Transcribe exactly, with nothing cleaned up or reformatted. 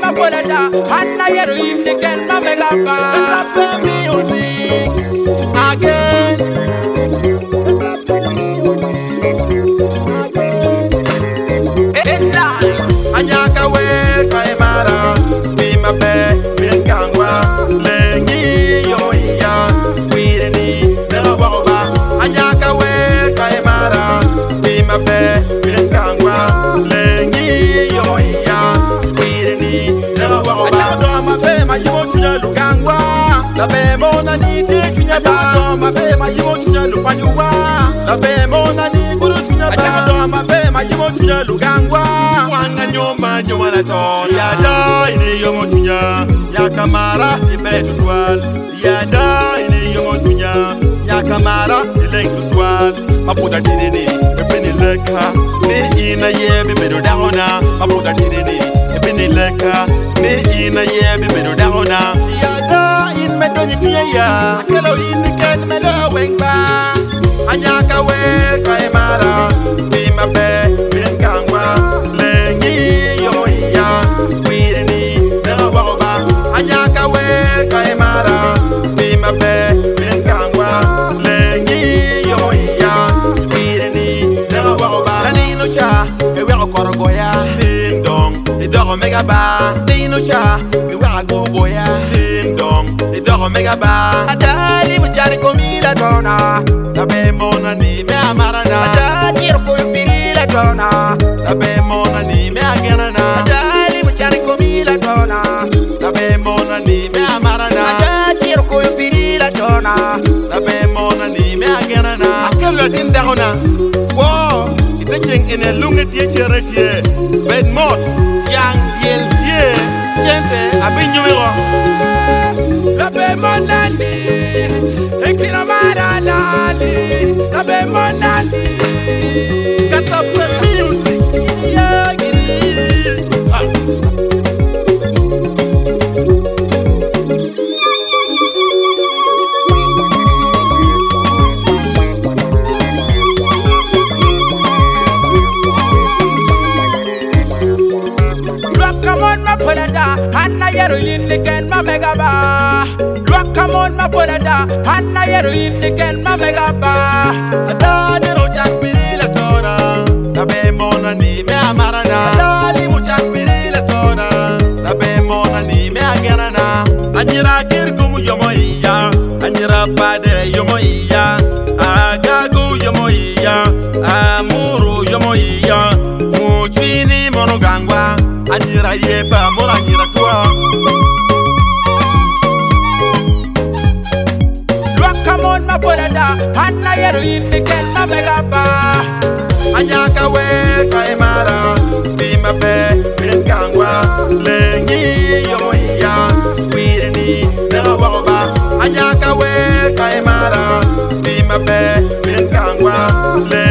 ma polada, Hanna yeru iftiken ma megaba. Rap music again. Anyaka we kaimara, bima be, binkangwa, lengi yoya, wireni, nerawaroba. Anyaka we kaimara, bima be, binkangwa, lengi yoya, wireni, nerawaroba. Anyaka ma be ma yimo tunya lugangwa, la be mona ni te tunya ba. Ma be ma yimo tunya lupanyuwa, la be mona ni guru tunya ba. Anyaka ma be ma yimo tunya lugangwa. Nyoma nyoma la ton ya da ini yomo tunya ya kamara ibe tutwal ya da ini yomo tunya ya kamara ile tutwal mapuda dirini ebeni leka ni ina ye bebedo daona mapuda dirini ebeni leka ni ina ye bebedo daona ya da in medo tunya ya kelo in ken medo wengba anyaka we kaimara bima be binkangwa anyaka we kaimara bima be binkangwa lengi yoya wireni nerawaroba lanino cha ewe okorogoya ding dong idoro megaba lanino cha ewe agogoya ding dong idoro megaba adali mujari komila dona tabe mona ni me amarana adali ko pirila dona tabe mona ni me agerana adali mujari komila dona tabe mona ni me amarana adati ko pirila dona tabe mona ni me agerana akelo din dahona wo itacheng ene lunga tie cheretie ben mot yang diel tie chente abinyuiro tabe mona ni ekina marana ni tabe mona ni katape music ya giri Hanna yeru iftiken ma megaba. Look come on ma polada, Hanna yeru iftiken ma megaba. Adadi ro chakbiri la tona, tabe mona ni me amarana. Adali mo chakbiri la tona, tabe mona ni me agerana. Anjira kirgumu yomo iya, anjira pade yomo iya, agagu yomo iya, amuru yomo iya, muchini monogangwa. Anjira yeba mora anjira tua. Look come on ma polada, Hanna yeru iftiken ma megaba. Anyaka we kaimara, bima be binkangwa, lengi yomo iya, wireni nerawaroba. Anyaka we kaimara, bima be binkangwa, lengi